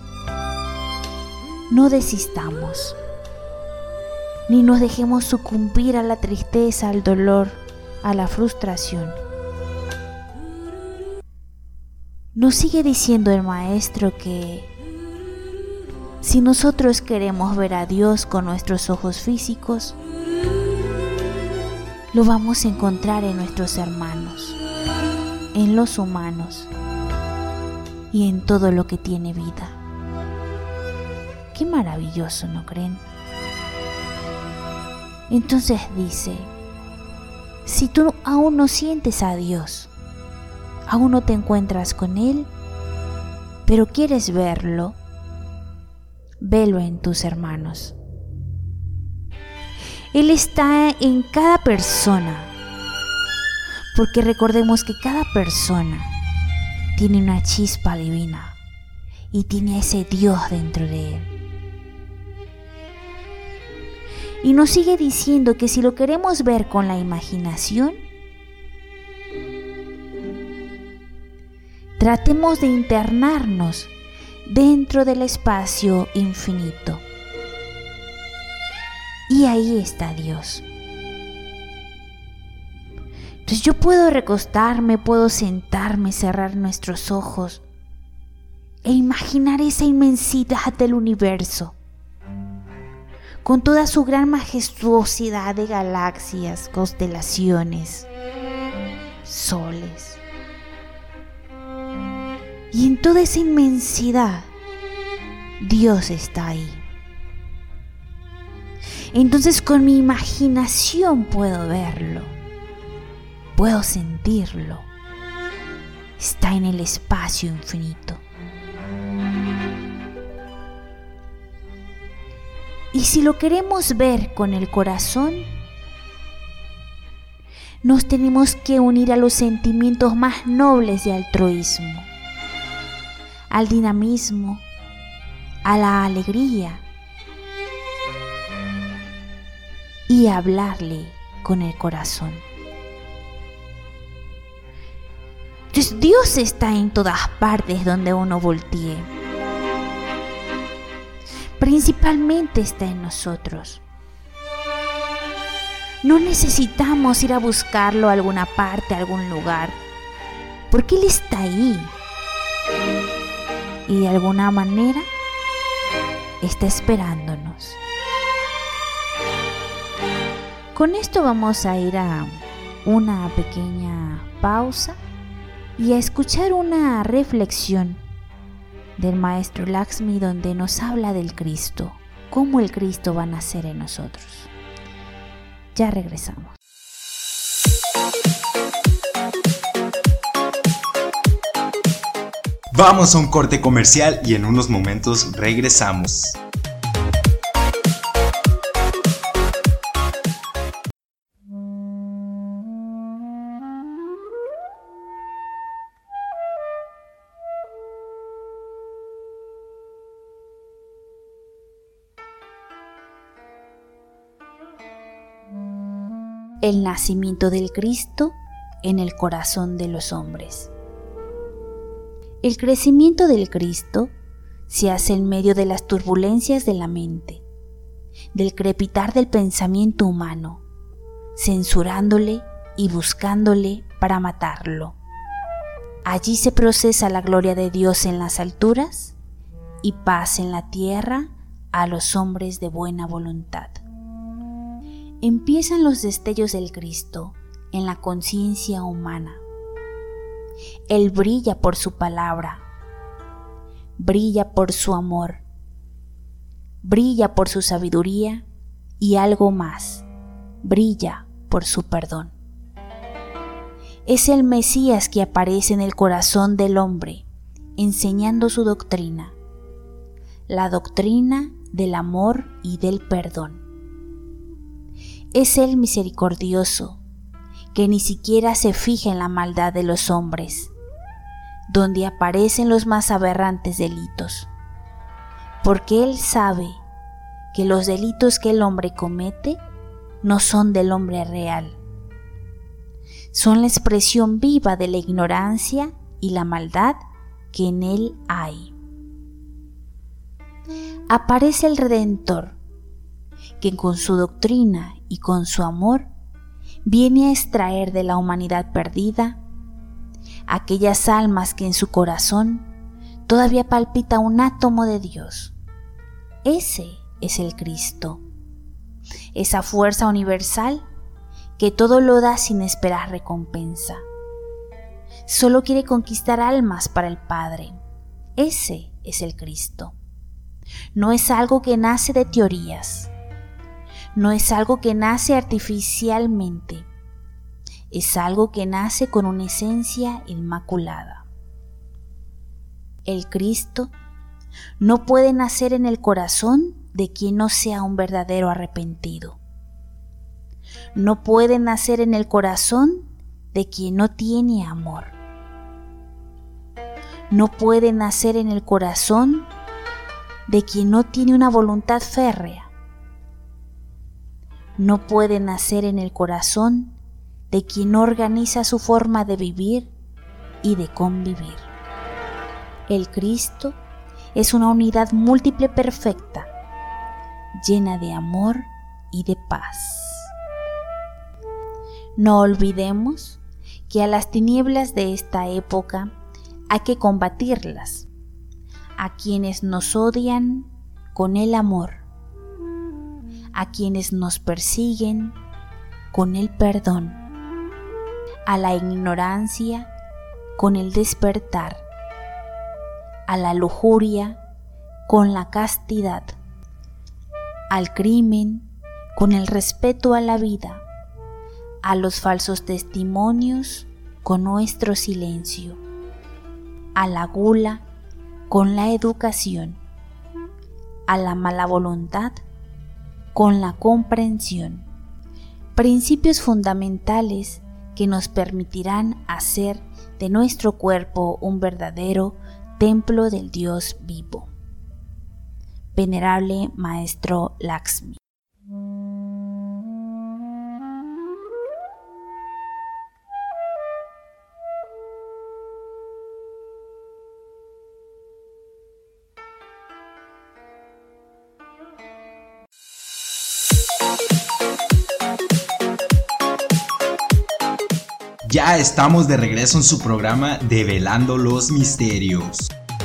no desistamos, ni nos dejemos sucumbir a la tristeza, al dolor, a la frustración. Nos sigue diciendo el maestro que si nosotros queremos ver a Dios con nuestros ojos físicos, lo vamos a encontrar en nuestros hermanos, en los humanos y en todo lo que tiene vida. Qué maravilloso, ¿no creen? Entonces dice, si tú aún no sientes a Dios, aún no te encuentras con Él, pero quieres verlo, velo en tus hermanos. Él está en cada persona, porque recordemos que cada persona tiene una chispa divina y tiene a ese Dios dentro de él. Y nos sigue diciendo que si lo queremos ver con la imaginación, tratemos de internarnos dentro del espacio infinito. Y ahí está Dios. Entonces yo puedo recostarme, puedo sentarme, cerrar nuestros ojos e imaginar esa inmensidad del universo, con toda su gran majestuosidad de galaxias, constelaciones, soles. Y en toda esa inmensidad, Dios está ahí. Entonces con mi imaginación puedo verlo, puedo sentirlo. Está en el espacio infinito. Y si lo queremos ver con el corazón, nos tenemos que unir a los sentimientos más nobles de altruismo, al dinamismo, a la alegría, y hablarle con el corazón. Entonces Dios está en todas partes donde uno voltee. Principalmente está en nosotros. No necesitamos ir a buscarlo a alguna parte, a algún lugar, porque Él está ahí. Y de alguna manera está esperándonos. Con esto vamos a ir a una pequeña pausa y a escuchar una reflexión del maestro Laxmi donde nos habla del Cristo, cómo el Cristo va a nacer en nosotros. Ya regresamos. Vamos a un corte comercial y en unos momentos regresamos. El nacimiento del Cristo en el corazón de los hombres. El crecimiento del Cristo se hace en medio de las turbulencias de la mente, del crepitar del pensamiento humano, censurándole y buscándole para matarlo. Allí se procesa la gloria de Dios en las alturas y paz en la tierra a los hombres de buena voluntad. Empiezan los destellos del Cristo en la conciencia humana. Él brilla por su palabra, brilla por su amor, brilla por su sabiduría y algo más, brilla por su perdón. Es el Mesías que aparece en el corazón del hombre, enseñando su doctrina, la doctrina del amor y del perdón. Es el misericordioso, que ni siquiera se fija en la maldad de los hombres, donde aparecen los más aberrantes delitos, porque Él sabe que los delitos que el hombre comete no son del hombre real, son la expresión viva de la ignorancia y la maldad que en Él hay. Aparece el Redentor, que con su doctrina y con su amor viene a extraer de la humanidad perdida aquellas almas que en su corazón todavía palpita un átomo de Dios. Ese es el Cristo, esa fuerza universal que todo lo da sin esperar recompensa. Solo quiere conquistar almas para el Padre. Ese es el Cristo. No es algo que nace de teorías. No es algo que nace artificialmente, es algo que nace con una esencia inmaculada. El Cristo no puede nacer en el corazón de quien no sea un verdadero arrepentido. No puede nacer en el corazón de quien no tiene amor. No puede nacer en el corazón de quien no tiene una voluntad férrea. No puede nacer en el corazón de quien organiza su forma de vivir y de convivir. El Cristo es una unidad múltiple perfecta, llena de amor y de paz. No olvidemos que a las tinieblas de esta época hay que combatirlas, a quienes nos odian con el amor, a quienes nos persiguen con el perdón, a la ignorancia con el despertar a la lujuria con la castidad, al crimen con el respeto a la vida, a los falsos testimonios con nuestro silencio, a la gula con la educación, a la mala voluntad con la comprensión. Principios fundamentales que nos permitirán hacer de nuestro cuerpo un verdadero templo del Dios vivo. Venerable Maestro Lakshmi. Ya estamos de regreso en su programa Develando los Misterios.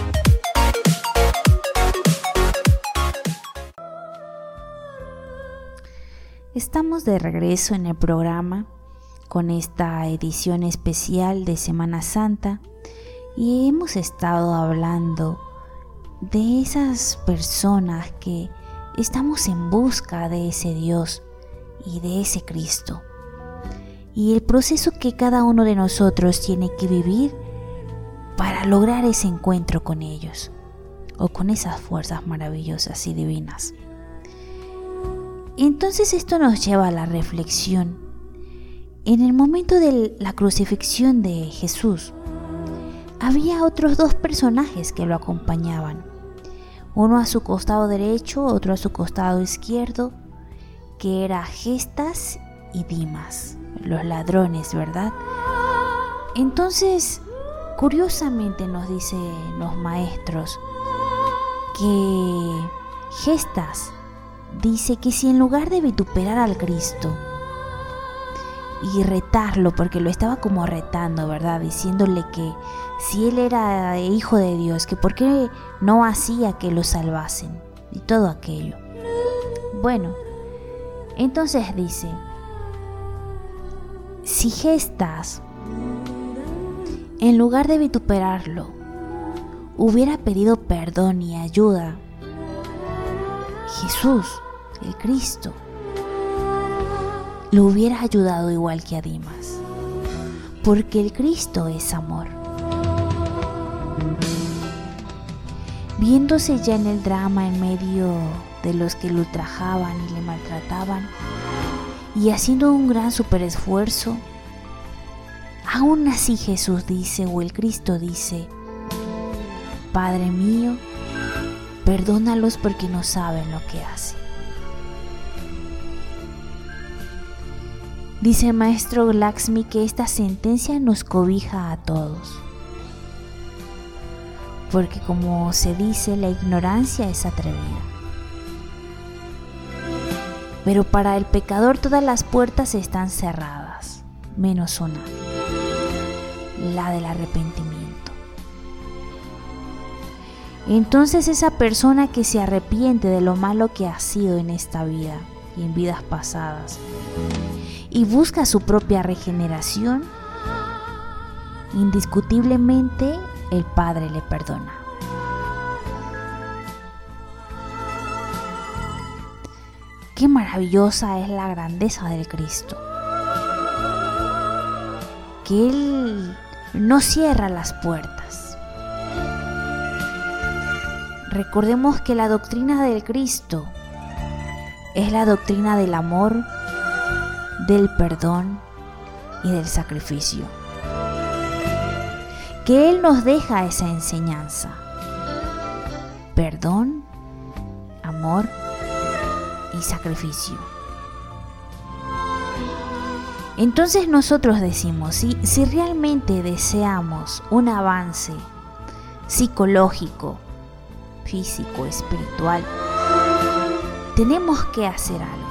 Estamos de regreso en el programa con esta edición especial de Semana Santa y hemos estado hablando de esas personas que estamos en busca de ese Dios y de ese Cristo. Y el proceso que cada uno de nosotros tiene que vivir para lograr ese encuentro con ellos o con esas fuerzas maravillosas y divinas. Entonces esto nos lleva a la reflexión. En el momento de la crucifixión de Jesús, había otros dos personajes que lo acompañaban. Uno a su costado derecho, otro a su costado izquierdo, que era Gestas y Dimas. Los ladrones, ¿verdad? Entonces, curiosamente nos dicen los maestros que Gestas dice que si en lugar de vituperar al Cristo y retarlo, porque lo estaba como retando, ¿verdad? Diciéndole que si él era hijo de Dios, que por qué no hacía que lo salvasen y todo aquello. Bueno, entonces dice, si Gestas, en lugar de vituperarlo, hubiera pedido perdón y ayuda, Jesús, el Cristo, lo hubiera ayudado igual que a Dimas, porque el Cristo es amor. Viéndose ya en el drama en medio de los que lo ultrajaban y le maltrataban, y haciendo un gran superesfuerzo, aún así Jesús dice, o el Cristo dice, Padre mío, perdónalos porque no saben lo que hacen. Dice el maestro Lakshmi que esta sentencia nos cobija a todos, porque como se dice, la ignorancia es atrevida. Pero para el pecador todas las puertas están cerradas, menos una, la del arrepentimiento. Entonces esa persona que se arrepiente de lo malo que ha sido en esta vida y en vidas pasadas y busca su propia regeneración, indiscutiblemente el Padre le perdona. Qué maravillosa es la grandeza del Cristo, que Él no cierra las puertas. Recordemos que la doctrina del Cristo es la doctrina del amor, del perdón y del sacrificio. Que Él nos deja esa enseñanza: perdón, amor y sacrificio. Entonces nosotros decimos, si, si realmente deseamos un avance psicológico, físico, espiritual, tenemos que hacer algo.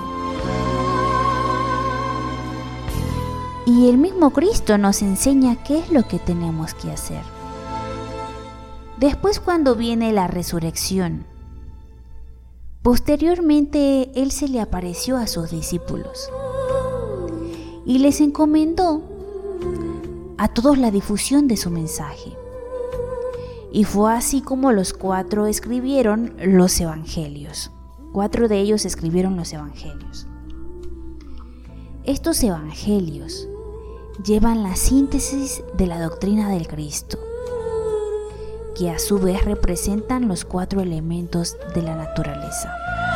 Y el mismo Cristo nos enseña qué es lo que tenemos que hacer. Después, cuando viene la resurrección, posteriormente Él se le apareció a sus discípulos y les encomendó a todos la difusión de su mensaje. Y fue así como los cuatro escribieron los evangelios. Cuatro de ellos escribieron los evangelios. Estos evangelios llevan la síntesis de la doctrina del Cristo, que a su vez representan los cuatro elementos de la naturaleza: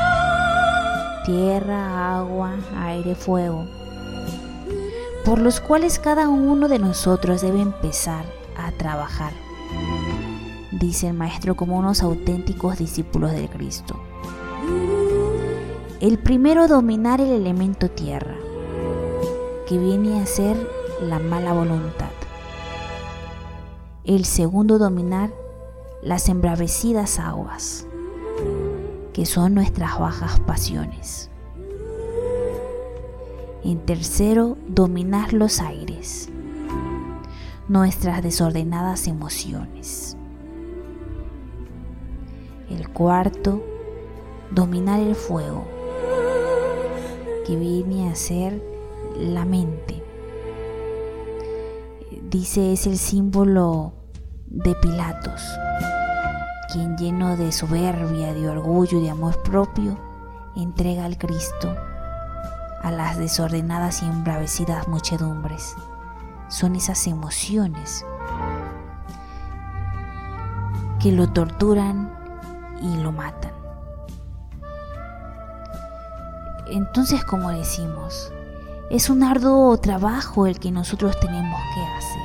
tierra, agua, aire, fuego, por los cuales cada uno de nosotros debe empezar a trabajar, dice el Maestro, como unos auténticos discípulos del Cristo. El primero, dominar el elemento tierra, que viene a ser la mala voluntad. El segundo, dominar las embravecidas aguas, que son nuestras bajas pasiones. En tercero, dominar los aires, nuestras desordenadas emociones. El cuarto, dominar el fuego, que viene a ser la mente. Dice, es el símbolo de Pilatos, quien lleno de soberbia, de orgullo y de amor propio, entrega al Cristo a las desordenadas y embravecidas muchedumbres. Son esas emociones que lo torturan y lo matan. Entonces, como decimos, es un arduo trabajo el que nosotros tenemos que hacer.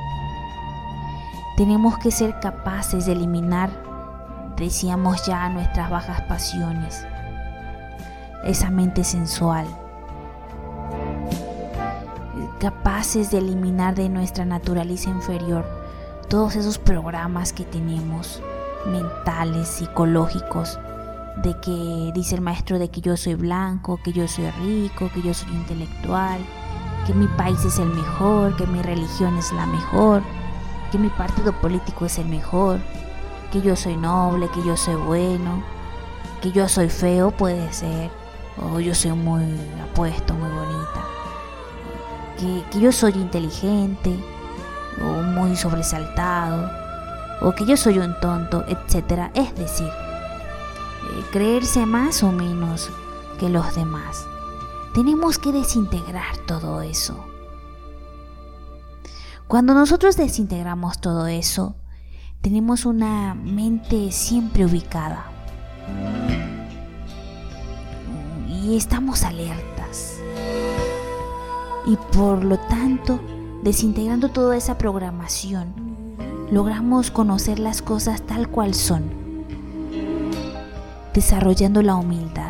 Tenemos que ser capaces de eliminar, decíamos ya, nuestras bajas pasiones, esa mente sensual, capaces de eliminar de nuestra naturaleza inferior todos esos programas que tenemos, mentales, psicológicos, de que dice el Maestro de que yo soy blanco, que yo soy rico, que yo soy intelectual, que mi país es el mejor, que mi religión es la mejor, que mi partido político es el mejor, que yo soy noble, que yo soy bueno, que yo soy feo, puede ser, o yo soy muy apuesto, muy bonita, que, que yo soy inteligente o muy sobresaltado, o que yo soy un tonto, etcétera. Es decir, creerse más o menos que los demás. Tenemos que desintegrar todo eso. Cuando nosotros desintegramos todo eso, tenemos una mente siempre ubicada y estamos alertas. Y por lo tanto, desintegrando toda esa programación, logramos conocer las cosas tal cual son, desarrollando la humildad.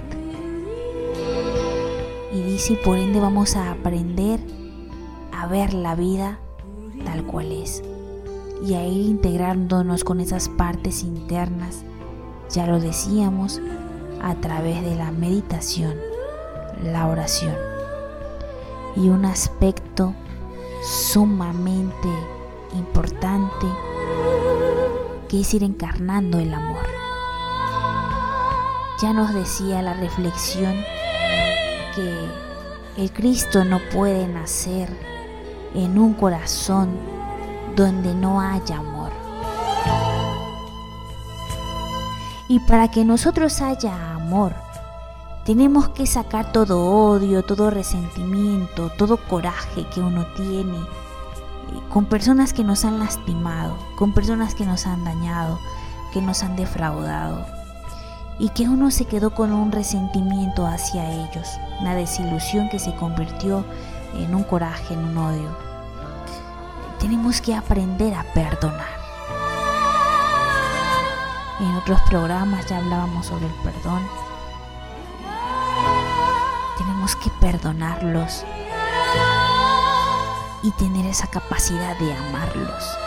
Y dice, por ende vamos a aprender a ver la vida tal cual es y a ir integrándonos con esas partes internas, ya lo decíamos, a través de la meditación, la oración y un aspecto sumamente importante que es ir encarnando el amor. Ya nos decía la reflexión que el Cristo no puede nacer en un corazón donde no haya amor. Y para que nosotros haya amor, tenemos que sacar todo odio, todo resentimiento, todo coraje que uno tiene con personas que nos han lastimado, con personas que nos han dañado, que nos han defraudado, y que uno se quedó con un resentimiento hacia ellos, una desilusión que se convirtió en un coraje, en un odio. Tenemos que aprender a perdonar. En otros programas ya hablábamos sobre el perdón. Tenemos que perdonarlos y tener esa capacidad de amarlos.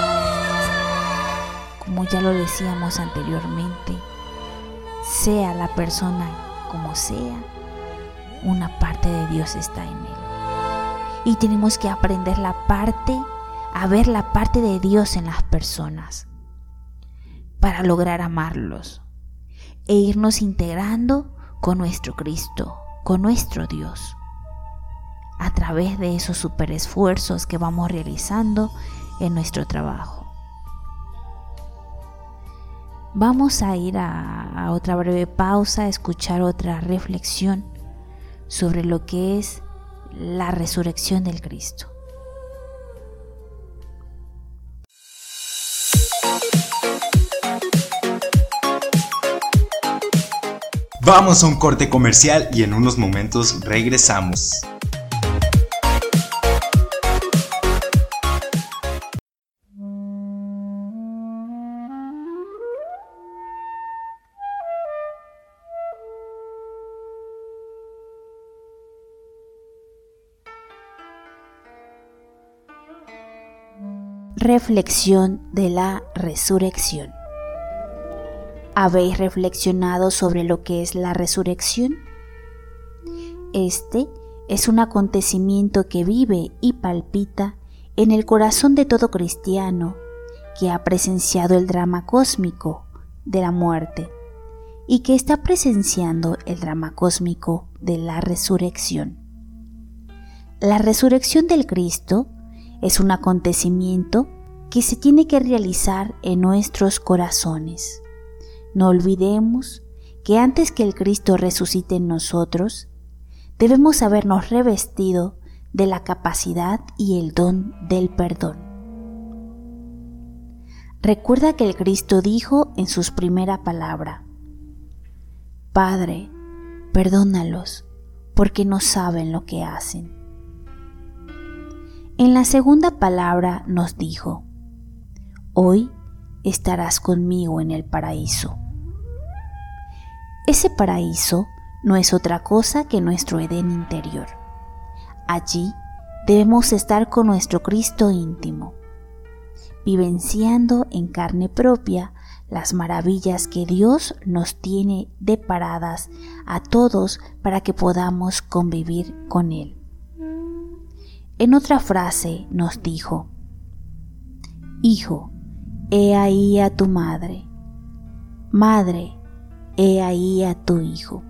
Como ya lo decíamos anteriormente, sea la persona como sea, una parte de Dios está en él. Y tenemos que aprender la parte, a ver la parte de Dios en las personas para lograr amarlos e irnos integrando con nuestro Cristo, con nuestro Dios, a través de esos super esfuerzos que vamos realizando en nuestro trabajo. vamos a ir a, a otra breve pausa, a escuchar otra reflexión sobre lo que es la resurrección del Cristo. Vamos a un corte comercial y en unos momentos regresamos. Reflexión de la resurrección. ¿Habéis reflexionado sobre lo que es la resurrección? Este es un acontecimiento que vive y palpita en el corazón de todo cristiano que ha presenciado el drama cósmico de la muerte y que está presenciando el drama cósmico de la resurrección. La resurrección del Cristo es un acontecimiento que se tiene que realizar en nuestros corazones. No olvidemos que antes que el Cristo resucite en nosotros, debemos habernos revestido de la capacidad y el don del perdón. Recuerda que el Cristo dijo en su primera palabra: Padre, perdónalos, porque no saben lo que hacen. En la segunda palabra nos dijo: Hoy estarás conmigo en el paraíso. Ese paraíso no es otra cosa que nuestro Edén interior. Allí debemos estar con nuestro Cristo íntimo, vivenciando en carne propia las maravillas que Dios nos tiene deparadas a todos para que podamos convivir con Él. En otra frase nos dijo: Hijo, he ahí a tu madre. Madre, he ahí a tu hijo.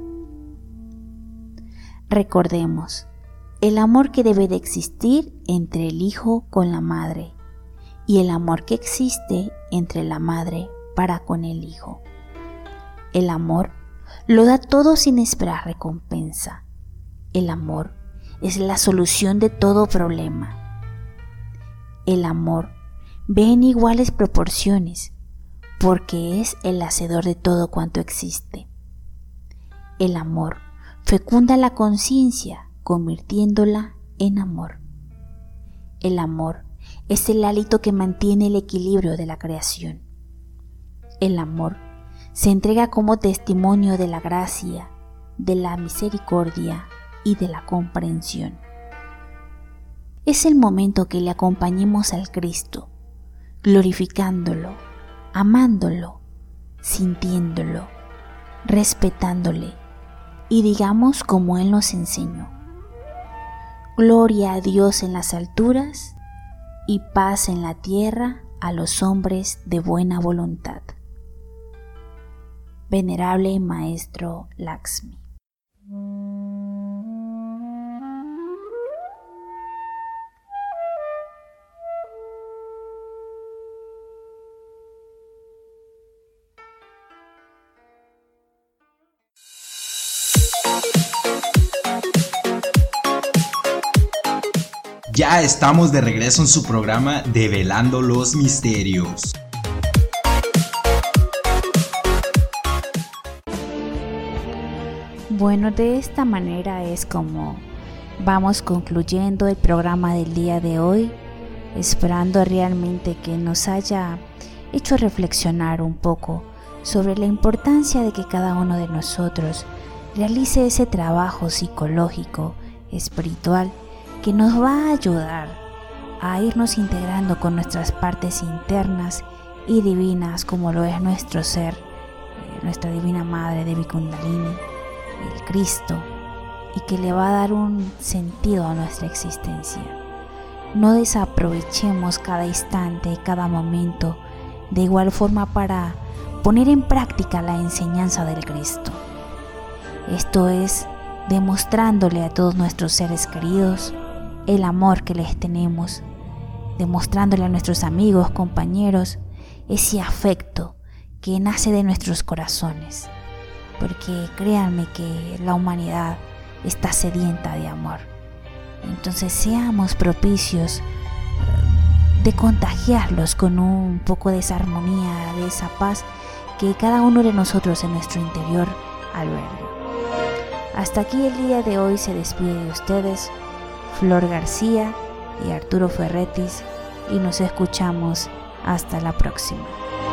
Recordemos el amor que debe de existir entre el hijo con la madre y el amor que existe entre la madre para con el hijo. El amor lo da todo sin esperar recompensa. El amor es la solución de todo problema. El amor ve en iguales proporciones, porque es el hacedor de todo cuanto existe. El amor fecunda la conciencia, convirtiéndola en amor. El amor es el hálito que mantiene el equilibrio de la creación. El amor se entrega como testimonio de la gracia, de la misericordia y de la comprensión. Es el momento que le acompañemos al Cristo, glorificándolo, amándolo, sintiéndolo, respetándole, y digamos como Él nos enseñó: Gloria a Dios en las alturas y paz en la tierra a los hombres de buena voluntad. Venerable Maestro Lakshmi. Ya estamos de regreso en su programa Develando los Misterios. Bueno, de esta manera es como vamos concluyendo el programa del día de hoy, esperando realmente que nos haya hecho reflexionar un poco sobre la importancia de que cada uno de nosotros realice ese trabajo psicológico, espiritual, que nos va a ayudar a irnos integrando con nuestras partes internas y divinas, como lo es nuestro ser, eh, nuestra divina madre Devi Kundalini, el Cristo, y que le va a dar un sentido a nuestra existencia. No desaprovechemos cada instante, cada momento, de igual forma para poner en práctica la enseñanza del Cristo. Esto es demostrándole a todos nuestros seres queridos el amor que les tenemos, demostrándole a nuestros amigos, compañeros, ese afecto que nace de nuestros corazones, porque créanme que la humanidad está sedienta de amor. Entonces seamos propicios de contagiarlos con un poco de esa armonía, de esa paz que cada uno de nosotros en nuestro interior alberga. Hasta aquí el día de hoy se despide de ustedes Flor García y Arturo Ferretis, y nos escuchamos hasta la próxima.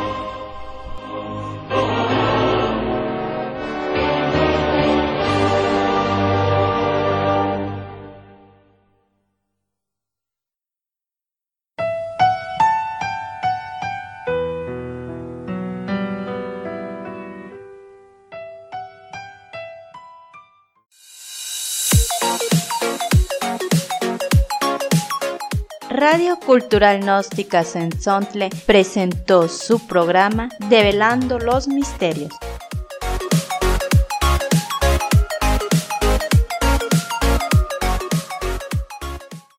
Radio Cultural Gnóstica Sensontle presentó su programa Develando los Misterios.